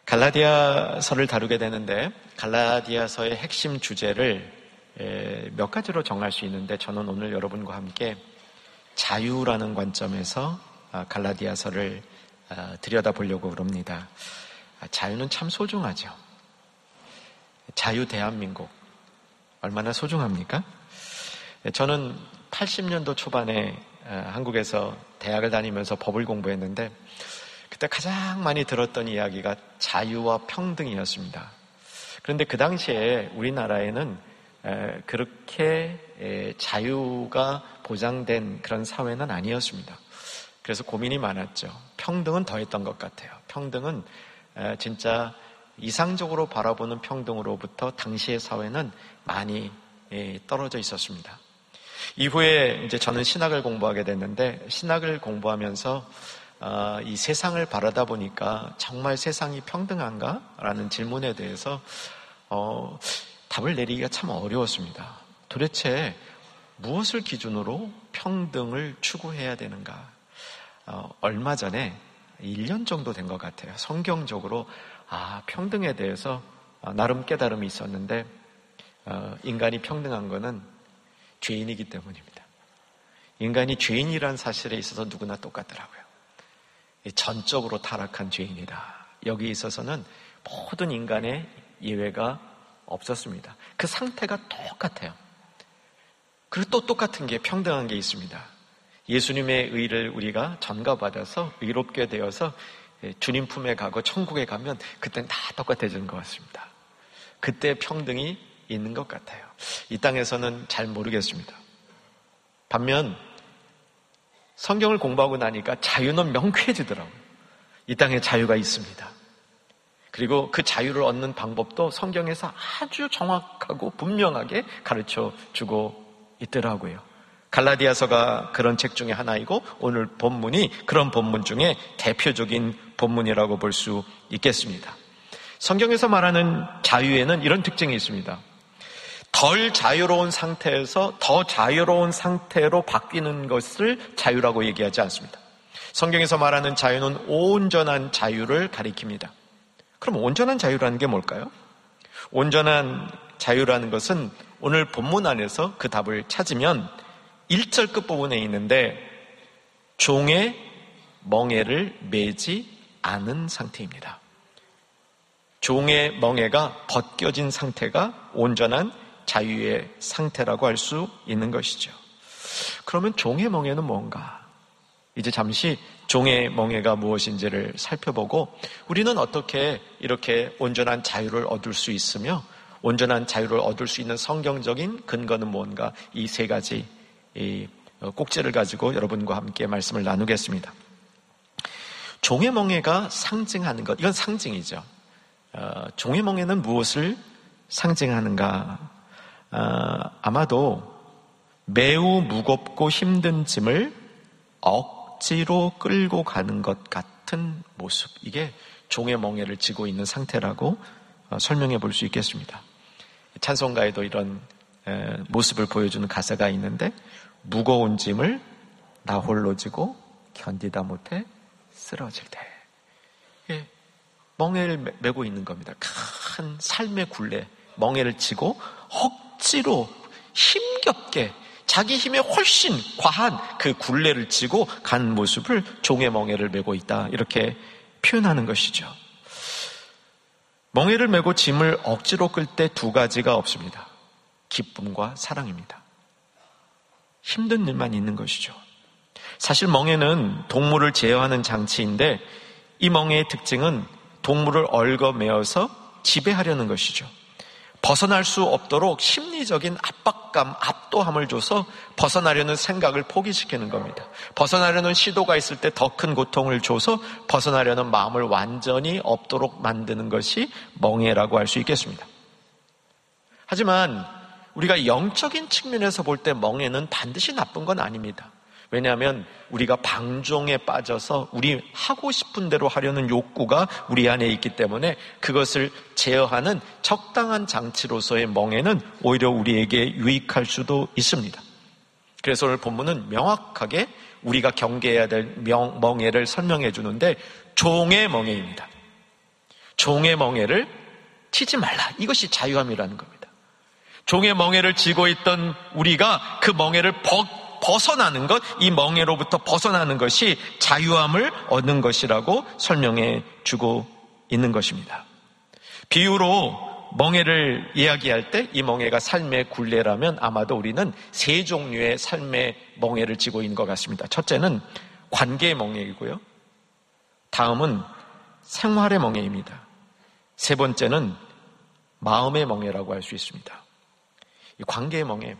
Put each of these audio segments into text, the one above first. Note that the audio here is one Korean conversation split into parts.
갈라디아서를 다루게 되는데 갈라디아서의 핵심 주제를 몇 가지로 정할 수 있는데 저는 오늘 여러분과 함께 자유라는 관점에서 갈라디아서를 들여다보려고 합니다. 자유는 참 소중하죠. 자유 대한민국 얼마나 소중합니까? 저는 80년도 초반에 한국에서 대학을 다니면서 법을 공부했는데 그때 가장 많이 들었던 이야기가 자유와 평등이었습니다. 그런데 그 당시에 우리나라에는 그렇게 자유가 보장된 그런 사회는 아니었습니다. 그래서 고민이 많았죠. 평등은 더했던 것 같아요. 평등은 진짜 이상적으로 바라보는 평등으로부터 당시의 사회는 많이 떨어져 있었습니다. 이후에 이제 저는 신학을 공부하게 됐는데 신학을 공부하면서 이 세상을 바라다 보니까 정말 세상이 평등한가? 라는 질문에 대해서 답을 내리기가 참 어려웠습니다. 도대체 무엇을 기준으로 평등을 추구해야 되는가? 얼마 전에 1년 정도 된 것 같아요. 성경적으로 평등에 대해서 나름 깨달음이 있었는데 인간이 평등한 것은 죄인이기 때문입니다. 인간이 죄인이라는 사실에 있어서 누구나 똑같더라고요. 전적으로 타락한 죄인이다. 여기에 있어서는 모든 인간의 예외가 없었습니다. 그 상태가 똑같아요. 그리고 또 똑같은 게 평등한 게 있습니다. 예수님의 의를 우리가 전가받아서 의롭게 되어서 주님 품에 가고 천국에 가면 그때는 다 똑같아지는 것 같습니다. 그때 평등이 있는 것 같아요. 이 땅에서는 잘 모르겠습니다. 반면 성경을 공부하고 나니까 자유는 명쾌해지더라고요. 이 땅에 자유가 있습니다. 그리고 그 자유를 얻는 방법도 성경에서 아주 정확하고 분명하게 가르쳐 주고 있더라고요. 갈라디아서가 그런 책 중에 하나이고 오늘 본문이 그런 본문 중에 대표적인 본문이라고 볼 수 있겠습니다. 성경에서 말하는 자유에는 이런 특징이 있습니다. 덜 자유로운 상태에서 더 자유로운 상태로 바뀌는 것을 자유라고 얘기하지 않습니다. 성경에서 말하는 자유는 온전한 자유를 가리킵니다. 그럼 온전한 자유라는 게 뭘까요? 온전한 자유라는 것은 오늘 본문 안에서 그 답을 찾으면 1절 끝부분에 있는데 종의 멍에를 매지 않은 상태입니다. 종의 멍에가 벗겨진 상태가 온전한 자유의 상태라고 할 수 있는 것이죠. 그러면 종의 멍에는 뭔가? 이제 잠시 종의 멍에가 무엇인지를 살펴보고 우리는 어떻게 이렇게 온전한 자유를 얻을 수 있으며 온전한 자유를 얻을 수 있는 성경적인 근거는 뭔가 이 세 가지 꼭지를 가지고 여러분과 함께 말씀을 나누겠습니다. 종의 멍에가 상징하는 것, 이건 상징이죠. 종의 멍에는 무엇을 상징하는가? 아마도 매우 무겁고 힘든 짐을 억지로 끌고 가는 것 같은 모습, 이게 종의 멍에를 지고 있는 상태라고 설명해 볼 수 있겠습니다. 찬송가에도 이런 모습을 보여주는 가사가 있는데 무거운 짐을 나 홀로 지고 견디다 못해 쓰러질 때 멍에를 메고 있는 겁니다. 큰 삶의 굴레, 멍에를 지고 억지로 힘겹게 자기 힘에 훨씬 과한 그 굴레를 지고 간 모습을 종의 멍에를 메고 있다, 이렇게 표현하는 것이죠. 멍에를 메고 짐을 억지로 끌 때 두 가지가 없습니다. 기쁨과 사랑입니다. 힘든 일만 있는 것이죠. 사실 멍에는 동물을 제어하는 장치인데 이 멍에의 특징은 동물을 얽어매어서 지배하려는 것이죠. 벗어날 수 없도록 심리적인 압박감, 압도함을 줘서 벗어나려는 생각을 포기시키는 겁니다. 벗어나려는 시도가 있을 때 더 큰 고통을 줘서 벗어나려는 마음을 완전히 없도록 만드는 것이 멍에라고 할 수 있겠습니다. 하지만 우리가 영적인 측면에서 볼 때 멍에는 반드시 나쁜 건 아닙니다. 왜냐하면 우리가 방종에 빠져서 우리 하고 싶은 대로 하려는 욕구가 우리 안에 있기 때문에 그것을 제어하는 적당한 장치로서의 멍에는 오히려 우리에게 유익할 수도 있습니다. 그래서 오늘 본문은 명확하게 우리가 경계해야 될 멍에를 설명해 주는데 종의 멍에입니다. 종의 멍에를 치지 말라. 이것이 자유함이라는 겁니다. 종의 멍에를 쥐고 있던 우리가 그 멍에를 벗어나는 것, 이 멍에로부터 벗어나는 것이 자유함을 얻는 것이라고 설명해 주고 있는 것입니다. 비유로 멍에를 이야기할 때 이 멍에가 삶의 굴레라면 아마도 우리는 세 종류의 삶의 멍에를 쥐고 있는 것 같습니다. 첫째는 관계의 멍에이고요. 다음은 생활의 멍에입니다. 세 번째는 마음의 멍에라고 할 수 있습니다. 이 관계의 멍에,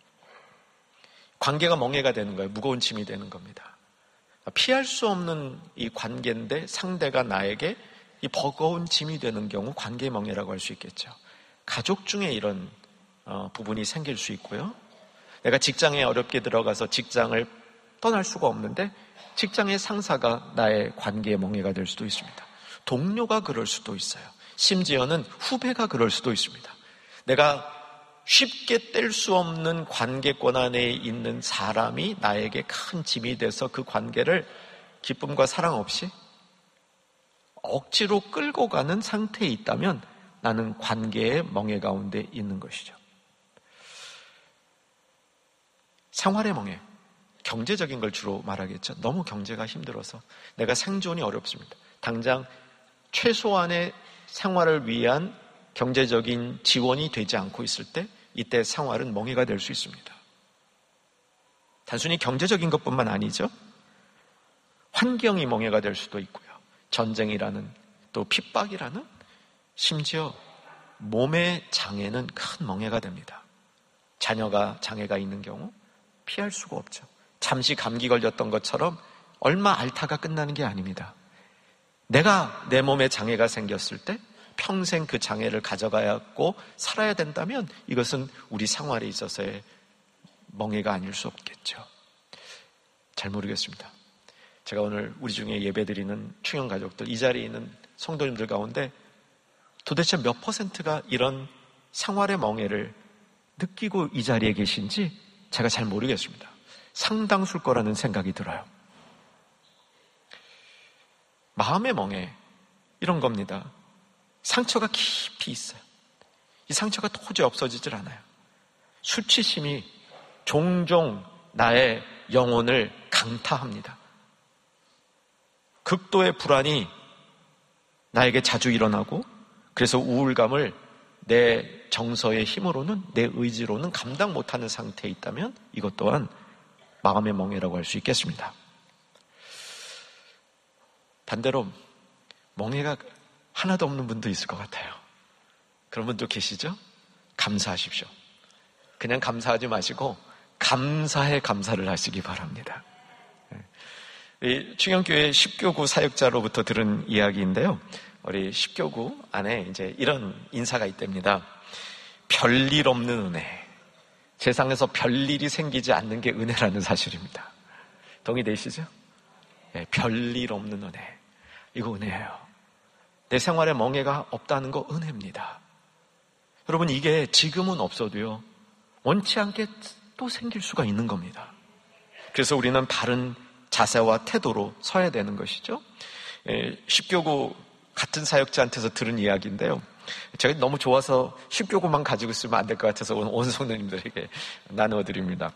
관계가 멍에가 되는 거예요. 무거운 짐이 되는 겁니다. 피할 수 없는 이 관계인데 상대가 나에게 이 버거운 짐이 되는 경우 관계의 멍에라고 할 수 있겠죠. 가족 중에 이런 부분이 생길 수 있고요. 내가 직장에 어렵게 들어가서 직장을 떠날 수가 없는데 직장의 상사가 나의 관계의 멍에가 될 수도 있습니다. 동료가 그럴 수도 있어요. 심지어는 후배가 그럴 수도 있습니다. 내가 쉽게 뗄 수 없는 관계권 안에 있는 사람이 나에게 큰 짐이 돼서 그 관계를 기쁨과 사랑 없이 억지로 끌고 가는 상태에 있다면 나는 관계의 멍에 가운데 있는 것이죠. 생활의 멍에, 경제적인 걸 주로 말하겠죠. 너무 경제가 힘들어서 내가 생존이 어렵습니다. 당장 최소한의 생활을 위한 경제적인 지원이 되지 않고 있을 때 이때 생활은 멍해가 될 수 있습니다. 단순히 경제적인 것뿐만 아니죠. 환경이 멍해가 될 수도 있고요. 전쟁이라는 또 핍박이라는 심지어 몸의 장애는 큰 멍해가 됩니다. 자녀가 장애가 있는 경우 피할 수가 없죠. 잠시 감기 걸렸던 것처럼 얼마 앓다가 끝나는 게 아닙니다. 내가 내 몸에 장애가 생겼을 때 평생 그 장애를 가져가야 하고 살아야 된다면 이것은 우리 생활에 있어서의 멍해가 아닐 수 없겠죠. 잘 모르겠습니다. 제가 오늘 우리 중에 예배드리는 충영 가족들, 이 자리에 있는 성도님들 가운데 도대체 몇 %가 이런 생활의 멍해를 느끼고 이 자리에 계신지 제가 잘 모르겠습니다. 상당수일 거라는 생각이 들어요. 마음의 멍해, 이런 겁니다. 상처가 깊이 있어요. 이 상처가 도저히 없어지질 않아요. 수치심이 종종 나의 영혼을 강타합니다. 극도의 불안이 나에게 자주 일어나고 그래서 우울감을 내 정서의 힘으로는, 내 의지로는 감당 못하는 상태에 있다면 이것 또한 마음의 멍해라고 할 수 있겠습니다. 반대로 멍해가 하나도 없는 분도 있을 것 같아요. 그런 분도 계시죠? 감사하십시오. 그냥 감사하지 마시고 감사에 감사를 하시기 바랍니다. 이 충영교회 10교구 사역자로부터 들은 이야기인데요. 우리 10교구 안에 이제 이런 인사가 있답니다. 별일 없는 은혜. 세상에서 별일이 생기지 않는 게 은혜라는 사실입니다. 동의되시죠? 네, 별일 없는 은혜. 이거 은혜예요. 내 생활에 멍해가 없다는 거 은혜입니다. 여러분, 이게 지금은 없어도요, 원치 않게 또 생길 수가 있는 겁니다. 그래서 우리는 바른 자세와 태도로 서야 되는 것이죠. 10교구 같은 사역자한테서 들은 이야기인데요. 제가 너무 좋아서 10교구만 가지고 있으면 안 될 것 같아서 온 성도님들에게 나누어드립니다.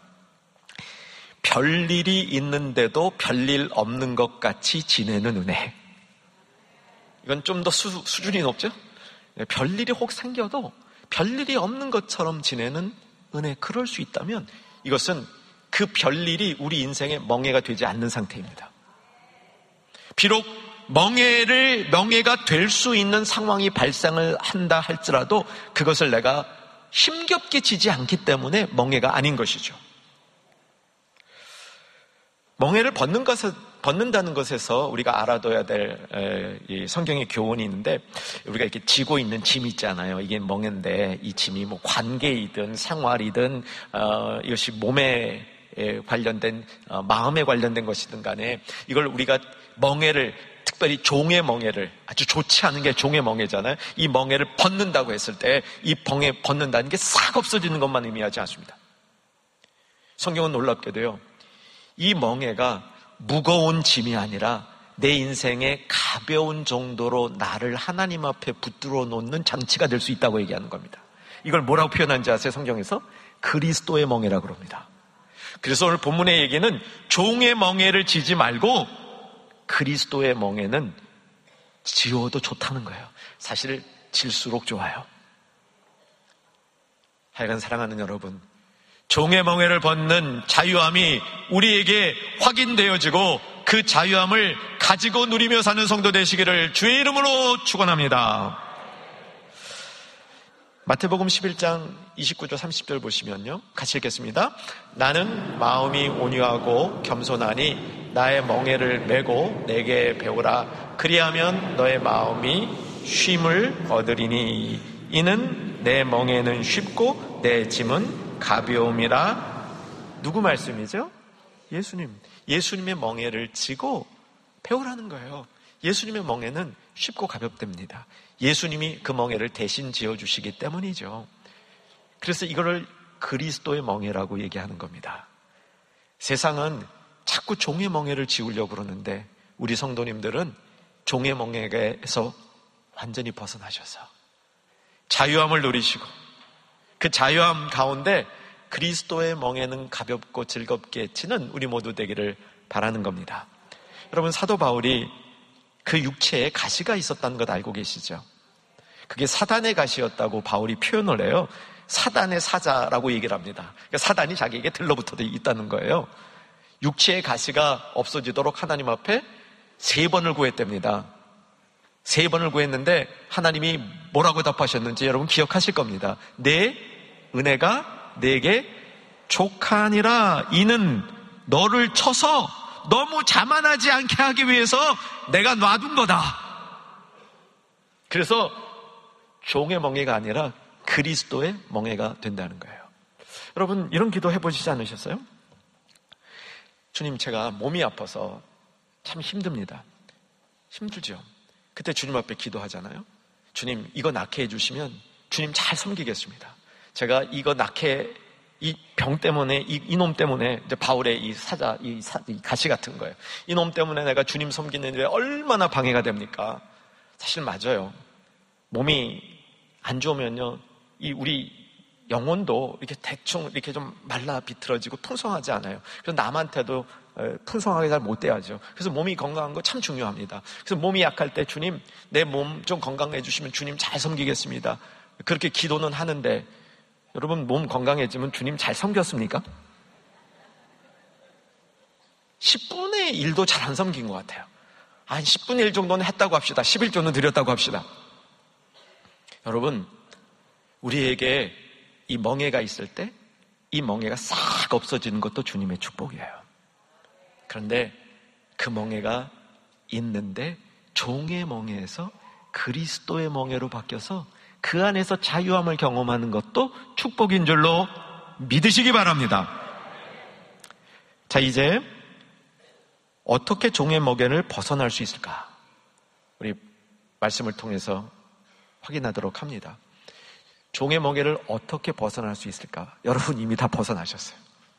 별일이 있는데도 별일 없는 것 같이 지내는 은혜. 이건 좀 더 수준이 높죠? 별일이 혹 생겨도 별일이 없는 것처럼 지내는 은혜. 그럴 수 있다면 이것은 그 별일이 우리 인생의 멍해가 되지 않는 상태입니다. 비록 멍해가 될 수 있는 상황이 발생을 한다 할지라도 그것을 내가 힘겹게 지지 않기 때문에 멍해가 아닌 것이죠. 멍해를 벗는다는 것에서 우리가 알아둬야 될 성경의 교훈이 있는데, 우리가 이렇게 지고 있는 짐 있잖아요. 이게 멍해인데 이 짐이 뭐 관계이든 생활이든 이것이 몸에 관련된 마음에 관련된 것이든 간에 이걸 우리가 멍해를, 특별히 종의 멍해를, 아주 좋지 않은 게 종의 멍해잖아요. 이 멍해를 벗는다고 했을 때 이 멍해 벗는다는 게 싹 없어지는 것만 의미하지 않습니다. 성경은 놀랍게도요, 이 멍해가 무거운 짐이 아니라 내 인생의 가벼운 정도로 나를 하나님 앞에 붙들어 놓는 장치가 될 수 있다고 얘기하는 겁니다. 이걸 뭐라고 표현하는지 아세요? 성경에서 그리스도의 멍에라고 그럽니다. 그래서 오늘 본문의 얘기는 종의 멍에를 지지 말고 그리스도의 멍에는 지어도 좋다는 거예요. 사실 질수록 좋아요. 하여간 사랑하는 여러분, 종의 멍에를 벗는 자유함이 우리에게 확인되어지고 그 자유함을 가지고 누리며 사는 성도 되시기를 주의 이름으로 축원합니다. 마태복음 11장 29절 30절 보시면요, 같이 읽겠습니다. 나는 마음이 온유하고 겸손하니 나의 멍에를 메고 내게 배우라. 그리하면 너의 마음이 쉼을 얻으리니 이는 내 멍에는 쉽고 내 짐은 가벼움이라. 누구 말씀이죠? 예수님. 예수님의 멍에를 지고 배우라는 거예요. 예수님의 멍에는 쉽고 가볍답니다. 예수님이 그 멍에를 대신 지어주시기 때문이죠. 그래서 이거를 그리스도의 멍에라고 얘기하는 겁니다. 세상은 자꾸 종의 멍에를 지우려고 그러는데 우리 성도님들은 종의 멍에에서 완전히 벗어나셔서 자유함을 누리시고 그 자유함 가운데 그리스도의 멍에는 가볍고 즐겁게 치는 우리 모두 되기를 바라는 겁니다. 여러분, 사도 바울이 그 육체에 가시가 있었다는 것 알고 계시죠? 그게 사단의 가시였다고 바울이 표현을 해요. 사단의 사자라고 얘기를 합니다. 그러니까 사단이 자기에게 들러붙어 있다는 거예요. 육체의 가시가 없어지도록 하나님 앞에 3번을 구했답니다. 3번을 구했는데 하나님이 뭐라고 답하셨는지 여러분 기억하실 겁니다. 내 은혜가 내게 족하니라. 이는 너를 쳐서 너무 자만하지 않게 하기 위해서 내가 놔둔 거다. 그래서 종의 멍에가 아니라 그리스도의 멍에가 된다는 거예요. 여러분, 이런 기도 해보시지 않으셨어요? 주님, 제가 몸이 아파서 참 힘듭니다. 힘들죠? 그때 주님 앞에 기도하잖아요. 주님, 이거 낫게 해주시면 주님 잘 섬기겠습니다. 제가 이거 낫게, 이 병 때문에, 이놈 때문에, 이제 바울의 이 사자, 이 가시 같은 거예요. 이놈 때문에 내가 주님 섬기는 일에 얼마나 방해가 됩니까? 사실 맞아요. 몸이 안 좋으면요, 우리 영혼도 이렇게 대충 이렇게 좀 말라 비틀어지고 풍성하지 않아요. 그래서 남한테도 풍성하게 잘 못 돼야죠. 그래서 몸이 건강한 거 참 중요합니다. 그래서 몸이 약할 때 주님, 내 몸 좀 건강해 주시면 주님 잘 섬기겠습니다. 그렇게 기도는 하는데 여러분, 몸 건강해지면 주님 잘 섬겼습니까? 10분의 1도 잘 안 섬긴 것 같아요. 한 10분의 1 정도는 했다고 합시다. 11조는 드렸다고 합시다. 여러분, 우리에게 이 멍에가 있을 때 이 멍에가 싹 없어지는 것도 주님의 축복이에요. 그런데 그 멍에가 있는데 종의 멍에에서 그리스도의 멍에로 바뀌어서 그 안에서 자유함을 경험하는 것도 축복인 줄로 믿으시기 바랍니다. 자, 이제 어떻게 종의 멍에를 벗어날 수 있을까? 우리 말씀을 통해서 확인하도록 합니다. 종의 멍에를 어떻게 벗어날 수 있을까? 여러분 이미 다 벗어나셨어요.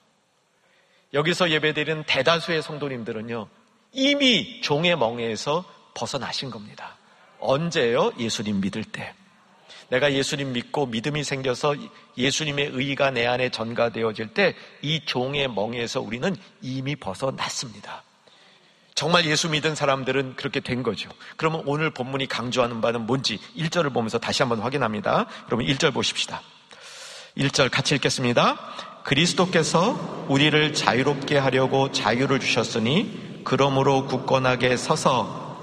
여기서 예배드리는 대다수의 성도님들은요, 이미 종의 멍에에서 벗어나신 겁니다. 언제요? 예수님 믿을 때. 내가 예수님 믿고 믿음이 생겨서 예수님의 의가 내 안에 전가되어질 때 이 종의 멍에에서 우리는 이미 벗어났습니다. 정말 예수 믿은 사람들은 그렇게 된 거죠. 그러면 오늘 본문이 강조하는 바는 뭔지 1절을 보면서 다시 한번 확인합니다. 여러분 1절 보십시다. 1절 같이 읽겠습니다. 그리스도께서 우리를 자유롭게 하려고 자유를 주셨으니 그러므로 굳건하게 서서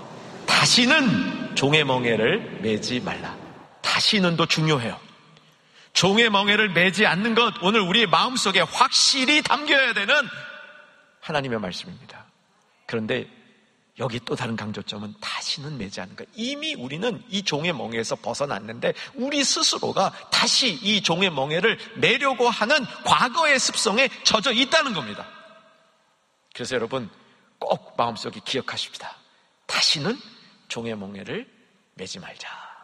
다시는 종의 멍에를 매지 말라. 다시는도 중요해요. 종의 멍에를 매지 않는 것, 오늘 우리의 마음속에 확실히 담겨야 되는 하나님의 말씀입니다. 그런데 여기 또 다른 강조점은 다시는 매지 않는 것. 이미 우리는 이 종의 멍에에서 벗어났는데 우리 스스로가 다시 이 종의 멍에를 매려고 하는 과거의 습성에 젖어 있다는 겁니다. 그래서 여러분 꼭 마음속에 기억하십시다. 다시는 종의 멍에를 매지 말자.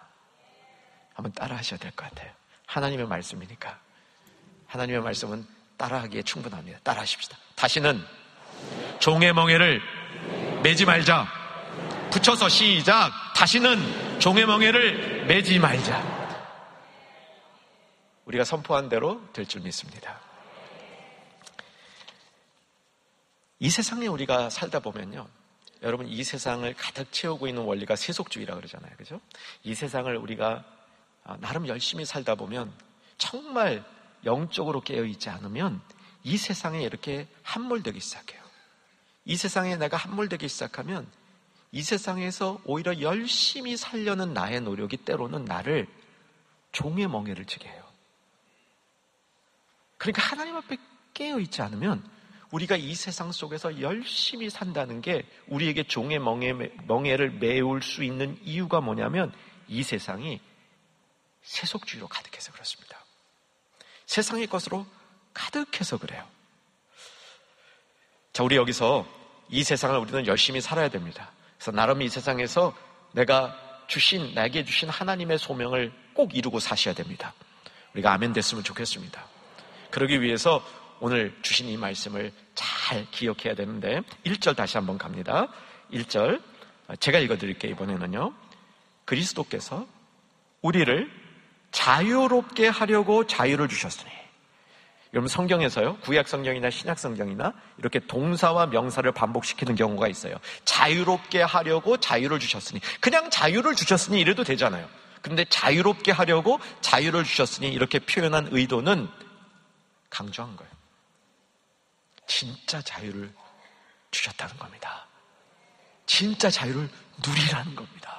한번 따라 하셔야 될 것 같아요. 하나님의 말씀이니까. 하나님의 말씀은 따라하기에 충분합니다. 따라 하십시다. 다시는 종의 멍에를 매지 말자. 붙여서 시작. 다시는 종의 멍에를 매지 말자. 우리가 선포한 대로 될 줄 믿습니다. 이 세상에 우리가 살다 보면요, 여러분, 이 세상을 가득 채우고 있는 원리가 세속주의라 그러잖아요. 그죠? 이 세상을 우리가 나름 열심히 살다 보면 정말 영적으로 깨어있지 않으면 이 세상에 이렇게 함몰되기 시작해요. 이 세상에 내가 함몰되기 시작하면 이 세상에서 오히려 열심히 살려는 나의 노력이 때로는 나를 종의 멍에를 지게 해요. 그러니까 하나님 앞에 깨어있지 않으면 우리가 이 세상 속에서 열심히 산다는 게 우리에게 종의 멍에를 메울 수 있는 이유가 뭐냐면 이 세상이 세속주의로 가득해서 그렇습니다. 세상의 것으로 가득해서 그래요. 자, 우리 여기서 이 세상을 우리는 열심히 살아야 됩니다. 그래서 나름 이 세상에서 내게 주신 하나님의 소명을 꼭 이루고 사셔야 됩니다. 우리가 아멘 됐으면 좋겠습니다. 그러기 위해서 오늘 주신 이 말씀을 잘 기억해야 되는데 1절 다시 한번 갑니다. 1절 제가 읽어드릴게요. 이번에는요. 그리스도께서 우리를 자유롭게 하려고 자유를 주셨으니. 여러분, 성경에서요, 구약 성경이나 신약 성경이나 이렇게 동사와 명사를 반복시키는 경우가 있어요. 자유롭게 하려고 자유를 주셨으니. 그냥 자유를 주셨으니 이래도 되잖아요. 그런데 자유롭게 하려고 자유를 주셨으니 이렇게 표현한 의도는 강조한 거예요. 진짜 자유를 주셨다는 겁니다. 진짜 자유를 누리라는 겁니다.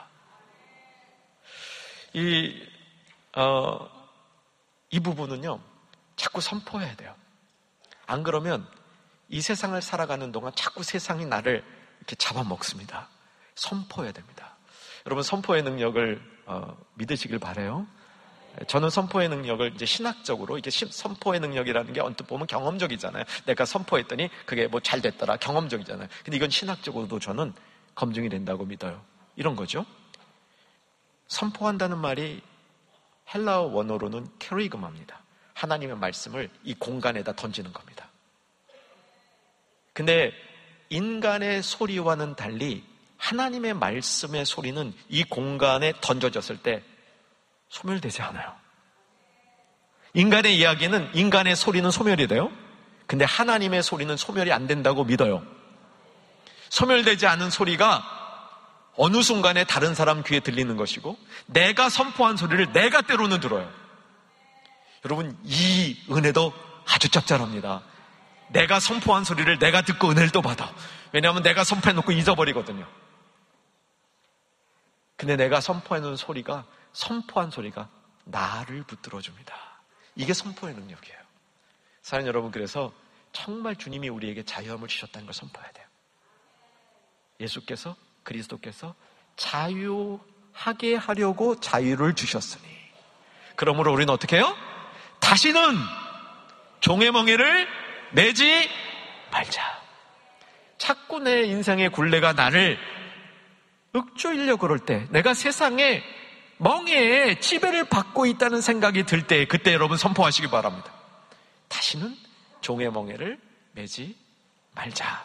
이 부분은요, 자꾸 선포해야 돼요. 안 그러면 이 세상을 살아가는 동안 자꾸 세상이 나를 이렇게 잡아먹습니다. 선포해야 됩니다. 여러분, 선포의 능력을 믿으시길 바라요. 저는 선포의 능력을 이제 신학적으로, 이게 선포의 능력이라는 게 언뜻 보면 경험적이잖아요. 내가 선포했더니 그게 뭐 잘 됐더라, 경험적이잖아요. 근데 이건 신학적으로도 저는 검증이 된다고 믿어요. 이런 거죠. 선포한다는 말이 헬라어 원어로는 캐리그마입니다. 하나님의 말씀을 이 공간에다 던지는 겁니다. 근데 인간의 소리와는 달리 하나님의 말씀의 소리는 이 공간에 던져졌을 때 소멸되지 않아요. 인간의 이야기는, 인간의 소리는 소멸이 돼요. 근데 하나님의 소리는 소멸이 안 된다고 믿어요. 소멸되지 않은 소리가 어느 순간에 다른 사람 귀에 들리는 것이고, 내가 선포한 소리를 내가 때로는 들어요. 여러분, 이 은혜도 아주 짭짤합니다. 내가 선포한 소리를 내가 듣고 은혜를 또 받아. 왜냐하면 내가 선포해놓고 잊어버리거든요. 근데 내가 선포해놓은 소리가, 선포한 소리가 나를 붙들어줍니다. 이게 선포의 능력이에요. 사랑하는 여러분, 그래서 정말 주님이 우리에게 자유함을 주셨다는 걸 선포해야 돼요. 예수께서, 그리스도께서 자유하게 하려고 자유를 주셨으니, 그러므로 우리는 어떻게 해요? 다시는 종의 멍에를 매지 말자. 자꾸 내 인생의 굴레가 나를 윽조이려 그럴 때, 내가 세상에 멍에에 지배를 받고 있다는 생각이 들 때, 그때 여러분 선포하시기 바랍니다. 다시는 종의 멍에를 매지 말자.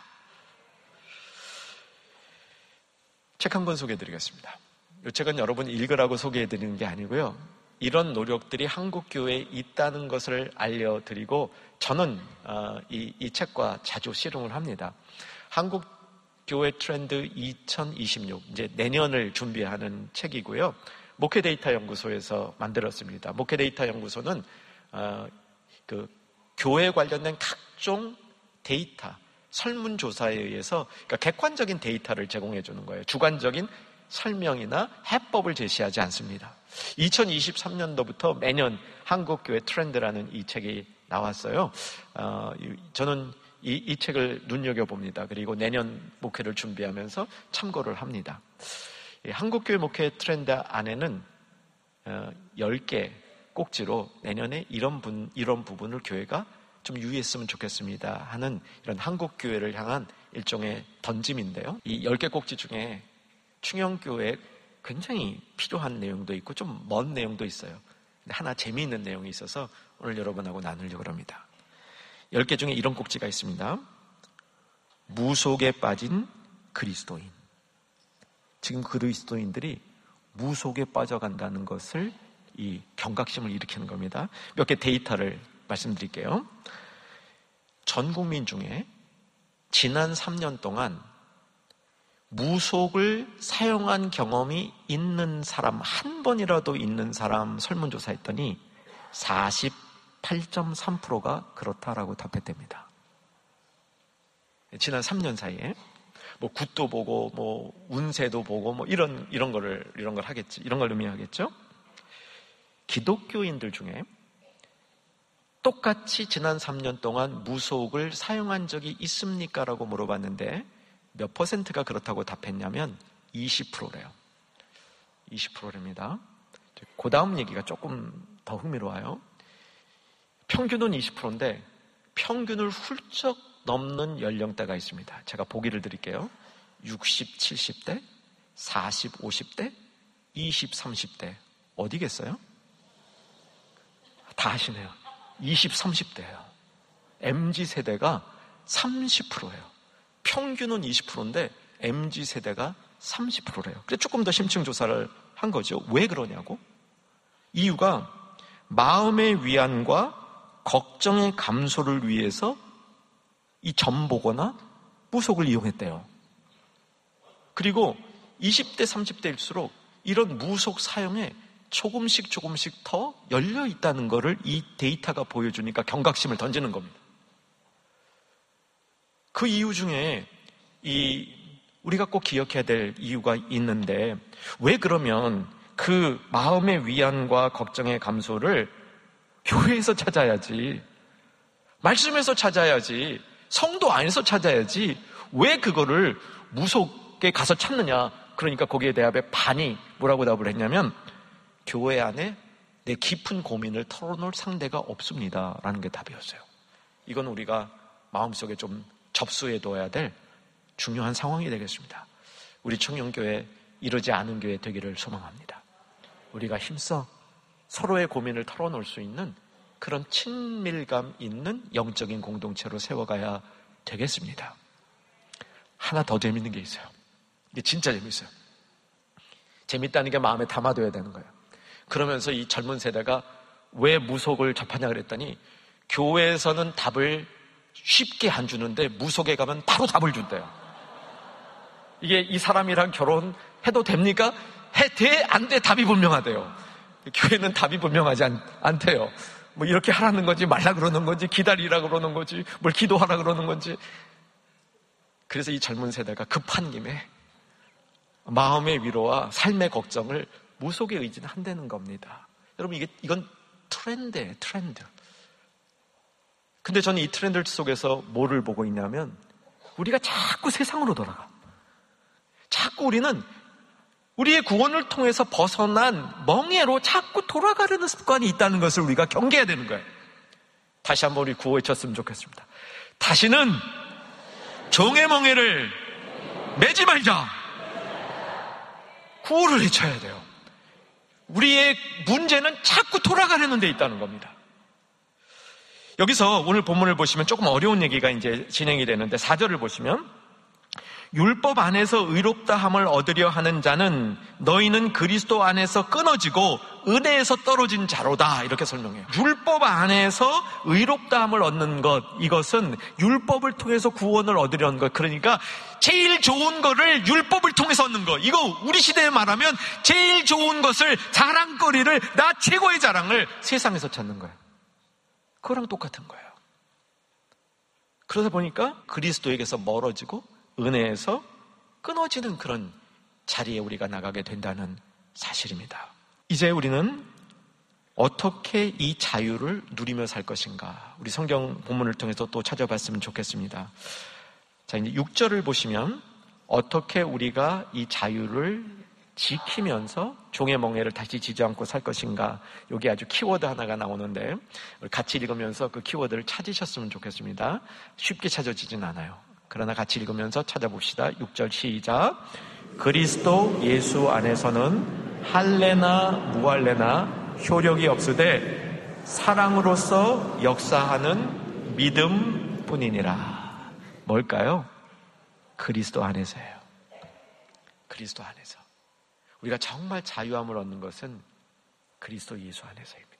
책 한 권 소개해드리겠습니다. 이 책은 여러분 읽으라고 소개해드리는 게 아니고요, 이런 노력들이 한국교회에 있다는 것을 알려드리고, 저는 이 책과 자주 씨름을 합니다. 한국교회 트렌드 2026, 이제 내년을 준비하는 책이고요, 목회데이터 연구소에서 만들었습니다. 목회데이터 연구소는 그 교회에 관련된 각종 데이터, 설문조사에 의해서, 그러니까 객관적인 데이터를 제공해 주는 거예요. 주관적인 설명이나 해법을 제시하지 않습니다. 2023년도부터 매년 한국교회 트렌드라는 이 책이 나왔어요. 저는 이 책을 눈여겨봅니다. 그리고 내년 목회를 준비하면서 참고를 합니다. 한국교회 목회 트렌드 안에는 10개 꼭지로 내년에 이런 부분을 교회가 좀 유의했으면 좋겠습니다 하는 이런 한국교회를 향한 일종의 던짐인데요. 이 10개 꼭지 중에 충영교회에 굉장히 필요한 내용도 있고 좀 먼 내용도 있어요. 근데 하나 재미있는 내용이 있어서 오늘 여러분하고 나누려고 합니다. 10개 중에 이런 꼭지가 있습니다. 무속에 빠진 그리스도인. 지금 그리스도인들이 무속에 빠져간다는 것을 이 경각심을 일으키는 겁니다. 몇 개 데이터를 말씀드릴게요. 전 국민 중에 지난 3년 동안 무속을 사용한 경험이 있는 사람, 한 번이라도 있는 사람 설문조사했더니 48.3%가 그렇다라고 답했답니다. 지난 3년 사이에 뭐 굿도 보고 뭐 운세도 보고 뭐 이런 걸 하겠지. 이런 걸 의미하겠죠. 기독교인들 중에 똑같이 지난 3년 동안 무속을 사용한 적이 있습니까? 라고 물어봤는데 몇 퍼센트가 그렇다고 답했냐면 20%래요. 20%랍니다. 그 다음 얘기가 조금 더 흥미로워요. 평균은 20%인데 평균을 훌쩍 넘는 연령대가 있습니다. 제가 보기를 드릴게요. 60, 70대, 40, 50대, 20, 30대. 어디겠어요? 다 아시네요. 20, 30대예요. MZ세대가 30%예요. 평균은 20%인데 MZ세대가 30%래요. 그래서 조금 더 심층 조사를 한 거죠. 왜 그러냐고? 이유가 마음의 위안과 걱정의 감소를 위해서 이 점보거나 무속을 이용했대요. 그리고 20대, 30대일수록 이런 무속 사용에 조금씩 더 열려 있다는 것을 이 데이터가 보여주니까 경각심을 던지는 겁니다. 그 이유 중에 우리가 꼭 기억해야 될 이유가 있는데 왜 그러면 그 마음의 위안과 걱정의 감소를 교회에서 찾아야지, 말씀에서 찾아야지, 성도 안에서 찾아야지 왜 그거를 무속에 가서 찾느냐? 그러니까 거기에 대답에 반이 뭐라고 답을 했냐면 교회 안에 내 깊은 고민을 털어놓을 상대가 없습니다 라는 게 답이었어요. 이건 우리가 마음속에 좀 접수해둬야 될 중요한 상황이 되겠습니다. 우리 청년교회 이러지 않은 교회 되기를 소망합니다. 우리가 힘써 서로의 고민을 털어놓을 수 있는 그런 친밀감 있는 영적인 공동체로 세워가야 되겠습니다. 하나 더 재밌는 게 있어요. 이게 진짜 재밌어요. 재밌다는 게 마음에 담아둬야 되는 거예요. 그러면서 이 젊은 세대가 왜 무속을 접하냐 그랬더니 교회에서는 답을 쉽게 안 주는데 무속에 가면 바로 답을 준대요. 이게 이 사람이랑 결혼해도 됩니까? 돼? 안 돼? 답이 분명하대요. 교회는 답이 분명하지 않대요. 뭐 이렇게 하라는 건지 말라 그러는 건지 기다리라 그러는 건지 뭘 기도하라 그러는 건지. 그래서 이 젊은 세대가 급한 김에 마음의 위로와 삶의 걱정을 무속에 의진한다는 겁니다. 여러분 이건 트렌드예요. 트렌드. 근데 저는 이 트렌드 속에서 뭐를 보고 있냐면 우리가 자꾸 세상으로 돌아가. 자꾸 우리는 우리의 구원을 통해서 벗어난 멍에로 자꾸 돌아가려는 습관이 있다는 것을 우리가 경계해야 되는 거예요. 다시 한번 우리 구호 외쳤으면 좋겠습니다. 다시는 종의 멍에를 매지 말자. 구호를 외쳐야 돼요. 우리의 문제는 자꾸 돌아가려는 데 있다는 겁니다. 여기서 오늘 본문을 보시면 조금 어려운 얘기가 이제 진행이 되는데 4절을 보시면 율법 안에서 의롭다함을 얻으려 하는 자는 너희는 그리스도 안에서 끊어지고 은혜에서 떨어진 자로다 이렇게 설명해요. 율법 안에서 의롭다함을 얻는 것, 이것은 율법을 통해서 구원을 얻으려는 것. 그러니까 제일 좋은 거를 율법을 통해서 얻는 것. 이거 우리 시대에 말하면 제일 좋은 것을, 자랑거리를, 나 최고의 자랑을 세상에서 찾는 거예요. 그거랑 똑같은 거예요. 그러다 보니까 그리스도에게서 멀어지고 은혜에서 끊어지는 그런 자리에 우리가 나가게 된다는 사실입니다. 이제 우리는 어떻게 이 자유를 누리며 살 것인가? 우리 성경 본문을 통해서 또 찾아봤으면 좋겠습니다. 자, 이제 6절을 보시면 어떻게 우리가 이 자유를 지키면서 종의 멍에를 다시 지지 않고 살 것인가? 여기 아주 키워드 하나가 나오는데 같이 읽으면서 그 키워드를 찾으셨으면 좋겠습니다. 쉽게 찾아지진 않아요. 그러나 같이 읽으면서 찾아봅시다. 6절 시작. 그리스도 예수 안에서는 할례나 무할례나 효력이 없으되 사랑으로서 역사하는 믿음 뿐이니라. 뭘까요? 그리스도 안에서예요. 그리스도 안에서. 우리가 정말 자유함을 얻는 것은 그리스도 예수 안에서입니다.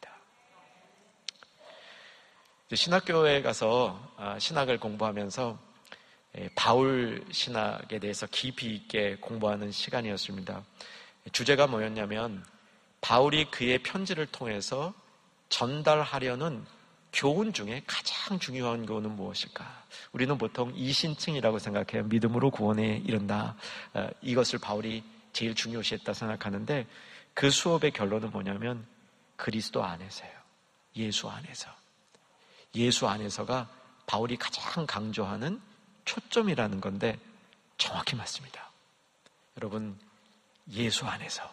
신학교에 가서 신학을 공부하면서 바울 신학에 대해서 깊이 있게 공부하는 시간이었습니다. 주제가 뭐였냐면 바울이 그의 편지를 통해서 전달하려는 교훈 중에 가장 중요한 교훈은 무엇일까? 우리는 보통 이신칭이라고 생각해요. 믿음으로 구원에 이른다. 이것을 바울이 제일 중요시했다 생각하는데 그 수업의 결론은 뭐냐면 그리스도 안에서요. 예수 안에서. 예수 안에서가 바울이 가장 강조하는 초점이라는 건데 정확히 맞습니다. 여러분, 예수 안에서.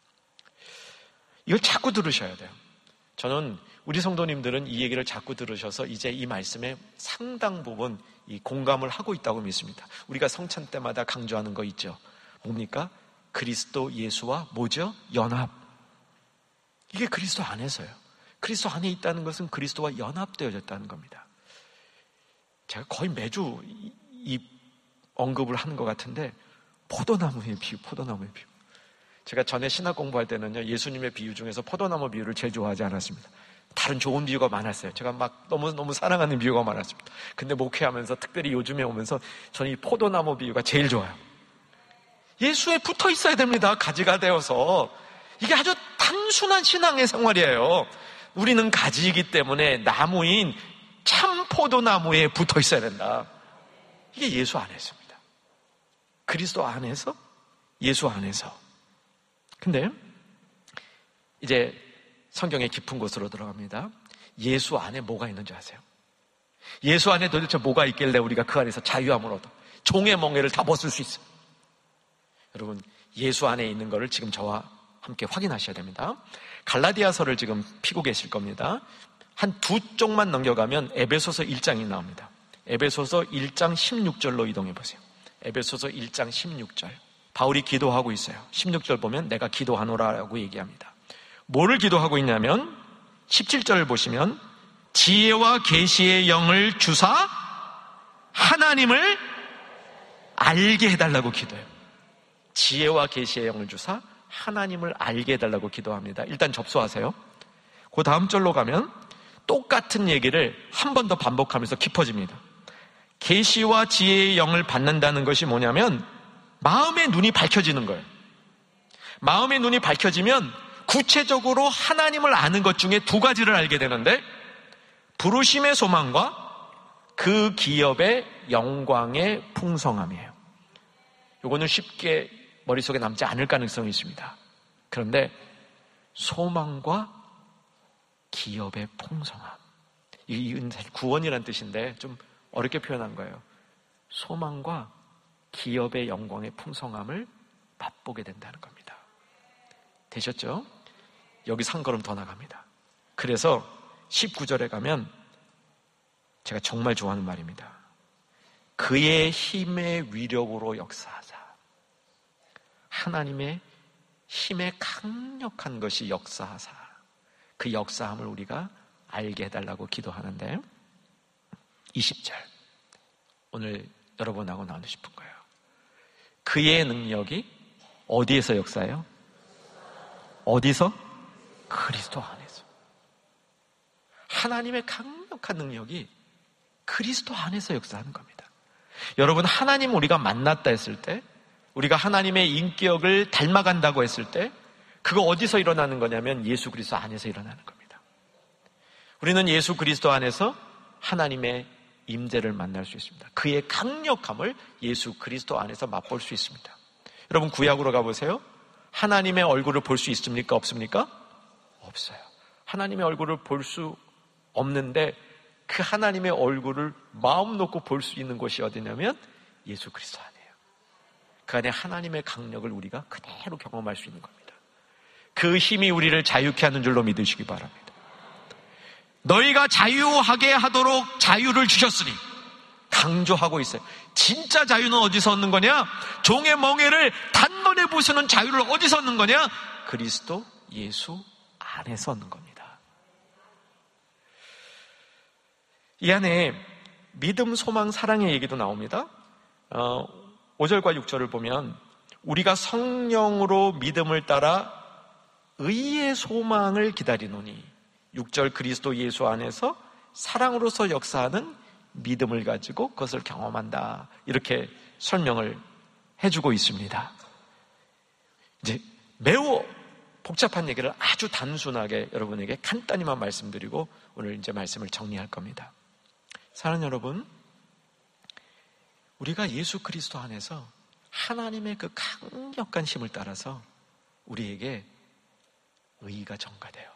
이걸 자꾸 들으셔야 돼요. 저는 우리 성도님들은 이 얘기를 자꾸 들으셔서 이제 이 말씀에 상당 부분 이 공감을 하고 있다고 믿습니다. 우리가 성찬 때마다 강조하는 거 있죠. 뭡니까? 그리스도 예수와 뭐죠? 연합. 이게 그리스도 안에서요. 그리스도 안에 있다는 것은 그리스도와 연합되어졌다는 겁니다. 제가 거의 매주 이 언급을 하는 것 같은데 포도나무의 비유. 제가 전에 신학 공부할 때는요, 예수님의 비유 중에서 포도나무 비유를 제일 좋아하지 않았습니다. 다른 좋은 비유가 많았어요. 제가 막 너무 사랑하는 비유가 많았습니다. 근데 목회하면서 특별히 요즘에 오면서 저는 이 포도나무 비유가 제일 좋아요. 예수에 붙어 있어야 됩니다. 가지가 되어서. 이게 아주 단순한 신앙의 생활이에요. 우리는 가지이기 때문에 나무인 참 포도나무에 붙어 있어야 된다. 이게 예수 안에서입니다. 그리스도 안에서, 예수 안에서. 근데 이제 성경의 깊은 곳으로 들어갑니다. 예수 안에 뭐가 있는지 아세요? 예수 안에 도대체 뭐가 있길래 우리가 그 안에서 자유함을 얻어 종의 멍에를 다 벗을 수 있어요? 여러분, 예수 안에 있는 것을 지금 저와 함께 확인하셔야 됩니다. 갈라디아서를 지금 피고 계실 겁니다. 한 두 쪽만 넘겨가면 에베소서 1장이 나옵니다. 에베소서 1장 16절로 이동해 보세요. 에베소서 1장 16절. 바울이 기도하고 있어요. 16절 보면 내가 기도하노라라고 얘기합니다. 뭐를 기도하고 있냐면 17절을 보시면 지혜와 계시의 영을 주사 하나님을 알게 해달라고 기도해요. 지혜와 계시의 영을 주사 하나님을 알게 해달라고 기도합니다. 일단 접수하세요. 그 다음 절로 가면 똑같은 얘기를 한 번 더 반복하면서 깊어집니다. 계시와 지혜의 영을 받는다는 것이 뭐냐면 마음의 눈이 밝혀지는 거예요. 마음의 눈이 밝혀지면 구체적으로 하나님을 아는 것 중에 두 가지를 알게 되는데 부르심의 소망과 그 기업의 영광의 풍성함이에요. 이거는 쉽게 머릿속에 남지 않을 가능성이 있습니다. 그런데 소망과 기업의 풍성함. 이건 사실 구원이라는 뜻인데 좀 어렵게 표현한 거예요. 소망과 기업의 영광의 풍성함을 맛보게 된다는 겁니다. 되셨죠? 여기서 한 걸음 더 나갑니다. 그래서 19절에 가면 제가 정말 좋아하는 말입니다. 그의 힘의 위력으로 역사하사. 하나님의 힘의 강력한 것이 역사하사. 그 역사함을 우리가 알게 해달라고 기도하는데 20절 오늘 여러분하고 나누고 싶은 거예요. 그의 능력이 어디에서 역사해요? 어디서? 그리스도 안에서. 하나님의 강력한 능력이 그리스도 안에서 역사하는 겁니다. 여러분, 하나님 우리가 만났다 했을 때, 우리가 하나님의 인격을 닮아간다고 했을 때 그거 어디서 일어나는 거냐면 예수 그리스도 안에서 일어나는 겁니다. 우리는 예수 그리스도 안에서 하나님의 임재를 만날 수 있습니다. 그의 강력함을 예수 그리스도 안에서 맛볼 수 있습니다. 여러분, 구약으로 가보세요. 하나님의 얼굴을 볼 수 있습니까? 없습니까? 없어요. 하나님의 얼굴을 볼 수 없는데 그 하나님의 얼굴을 마음 놓고 볼 수 있는 곳이 어디냐면 예수 그리스도 안이에요. 그 안에 하나님의 강력을 우리가 그대로 경험할 수 있는 겁니다. 그 힘이 우리를 자유케 하는 줄로 믿으시기 바랍니다. 너희가 자유하게 하도록 자유를 주셨으니 강조하고 있어요. 진짜 자유는 어디서 얻는 거냐? 종의 멍에를 단번에 부수는 자유를 어디서 얻는 거냐? 그리스도 예수 안에서 얻는 겁니다. 이 안에 믿음, 소망, 사랑의 얘기도 나옵니다. 5절과 6절을 보면 우리가 성령으로 믿음을 따라 의의 소망을 기다리노니 6절 그리스도 예수 안에서 사랑으로서 역사하는 믿음을 가지고 그것을 경험한다. 이렇게 설명을 해주고 있습니다. 이제 매우 복잡한 얘기를 아주 단순하게 여러분에게 간단히만 말씀드리고 오늘 이제 말씀을 정리할 겁니다. 사랑하는 여러분, 우리가 예수 그리스도 안에서 하나님의 그 강력한 힘을 따라서 우리에게 의의가 전가돼요.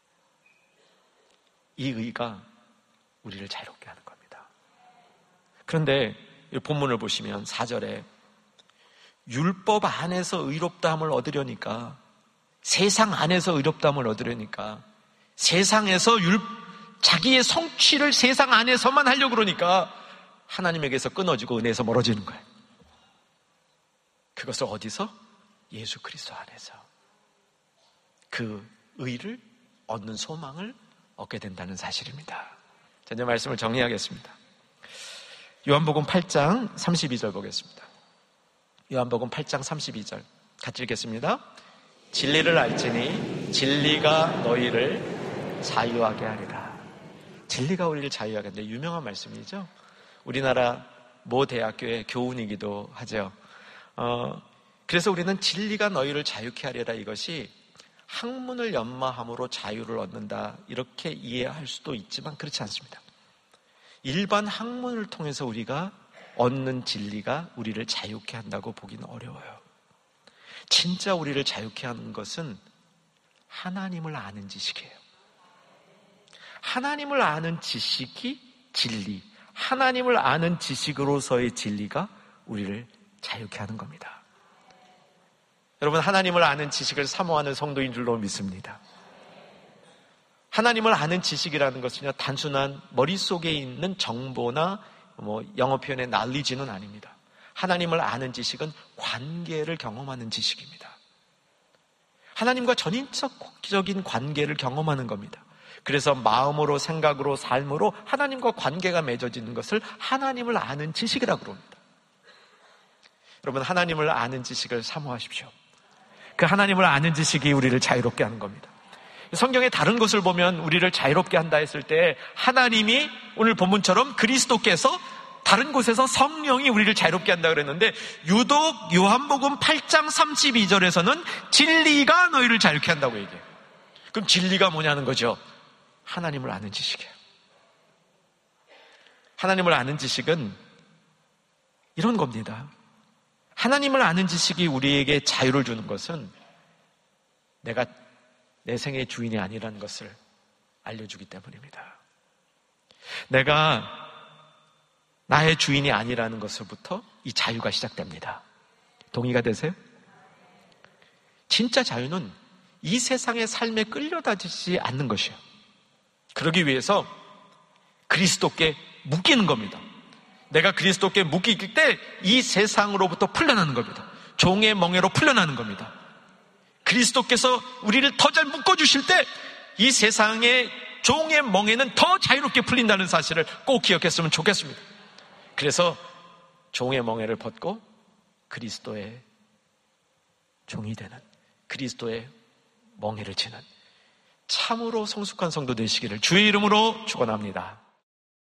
이 의의가 우리를 자유롭게 하는 겁니다. 그런데 이 본문을 보시면 4절에 율법 안에서 의롭다함을 얻으려니까, 세상 안에서 의롭다함을 얻으려니까, 세상에서 자기의 성취를 세상 안에서만 하려고 그러니까 하나님에게서 끊어지고 은혜에서 멀어지는 거예요. 그것을 어디서? 예수 그리스도 안에서 그 의를 얻는 소망을 얻게 된다는 사실입니다. 자, 이제 말씀을 정리하겠습니다. 요한복음 8장 32절 보겠습니다. 요한복음 8장 32절 같이 읽겠습니다. 진리를 알지니 진리가 너희를 자유하게 하리라. 진리가 우리를 자유하게 한다. 유명한 말씀이죠. 우리나라 모 대학교의 교훈이기도 하죠. 그래서 우리는 진리가 너희를 자유케 하리라, 이것이 학문을 연마함으로 자유를 얻는다 이렇게 이해할 수도 있지만 그렇지 않습니다. 일반 학문을 통해서 우리가 얻는 진리가 우리를 자유케 한다고 보기는 어려워요. 진짜 우리를 자유케 하는 것은 하나님을 아는 지식이에요. 하나님을 아는 지식이 진리, 하나님을 아는 지식으로서의 진리가 우리를 자유케 하는 겁니다. 여러분, 하나님을 아는 지식을 사모하는 성도인 줄로 믿습니다. 하나님을 아는 지식이라는 것은요, 단순한 머릿속에 있는 정보나 영어 표현의 knowledge는 아닙니다. 하나님을 아는 지식은 관계를 경험하는 지식입니다. 하나님과 전인적인 관계를 경험하는 겁니다. 그래서 마음으로, 생각으로, 삶으로 하나님과 관계가 맺어지는 것을 하나님을 아는 지식이라고 합니다. 여러분, 하나님을 아는 지식을 사모하십시오. 그 하나님을 아는 지식이 우리를 자유롭게 하는 겁니다. 성경의 다른 것을 보면 우리를 자유롭게 한다 했을 때 하나님이 오늘 본문처럼 그리스도께서 다른 곳에서 성령이 우리를 자유롭게 한다 그랬는데, 유독 요한복음 8장 32절에서는 진리가 너희를 자유롭게 한다고 얘기해요. 그럼 진리가 뭐냐는 거죠. 하나님을 아는 지식이에요. 하나님을 아는 지식은 이런 겁니다. 하나님을 아는 지식이 우리에게 자유를 주는 것은 내가 내 생의 주인이 아니라는 것을 알려주기 때문입니다. 내가 나의 주인이 아니라는 것으로부터 이 자유가 시작됩니다. 동의가 되세요? 진짜 자유는 이 세상의 삶에 끌려다니지 않는 것이에요. 그러기 위해서 그리스도께 묶이는 겁니다. 내가 그리스도께 묶이기 때 이 세상으로부터 풀려나는 겁니다. 종의 멍에로 풀려나는 겁니다. 그리스도께서 우리를 더 잘 묶어주실 때 이 세상의 종의 멍에는 더 자유롭게 풀린다는 사실을 꼭 기억했으면 좋겠습니다. 그래서 종의 멍에를 벗고 그리스도의 종이 되는, 그리스도의 멍에를 지는 참으로 성숙한 성도 되시기를 주의 이름으로 축원합니다.